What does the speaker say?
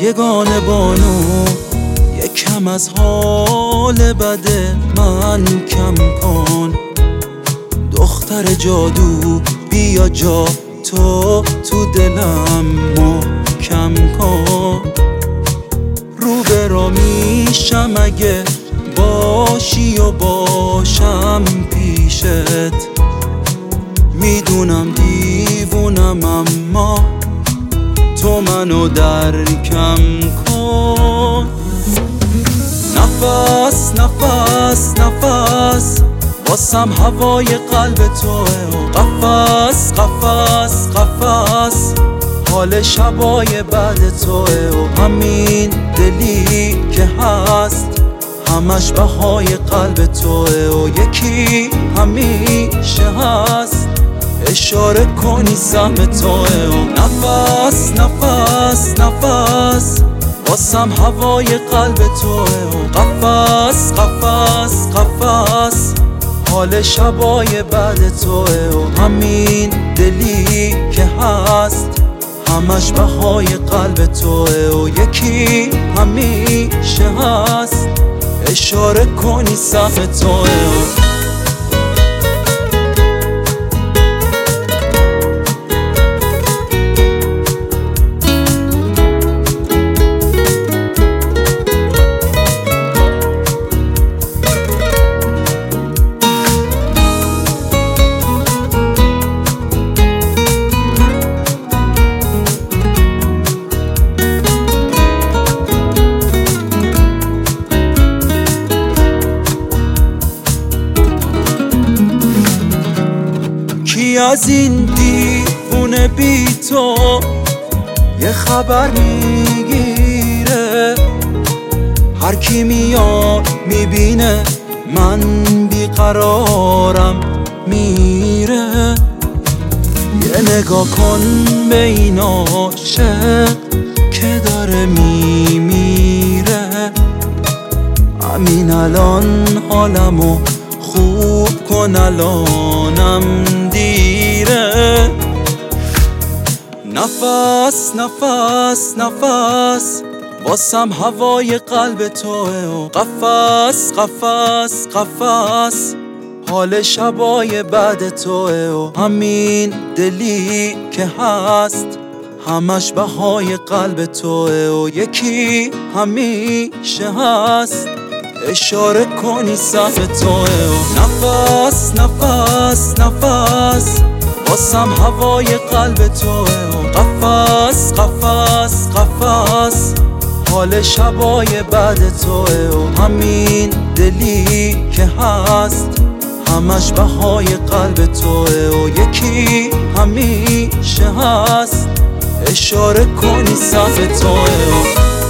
یگانه بانو یکم از حال بده من کم کن. دختر جادو بیا جا تو دلم محکم کن. رو به رو میشم اگه باشی و باشم پیشت. میدونم دیوونم اما تو منو درکم کن. نفس نفس نفس واسم هوای قلب توه و قفس قفس قفس حال شبای بعد توه و همین دلی که هست همش بهای قلب توه و یکی همیشه هست اشاره کنی سهم توه و نفس نفس نفس واسم هوای قلب توه و قفس قفس قفس حال شبای بعد توه و همین دلی که هست همش بهای قلب توه و یکی همیشه هست اشاره کنی سهم توه و از این دیوونه بی تو یه خبر میگیره. هر کی میاد میبینه من بیقرارم میره. یه نگاه کن به این عاشق که داره میمیره. همین الان حالمو خوب کن الانم دیره. نفس نفس نفس واسم هوای قلب توه و قفس قفس قفس حال شبای بعد توه و همین دلی که هست همش بهای قلب توه و یکی همیشه هست اشاره کنی سهم توه و نفس نفس نفس واسم هوای قلب توه و قفس قفس قفس حال شبای بعد توه و همین دلی که هست همش بهای قلب توه و یکی همیشه هست اشاره کنی سهم توه و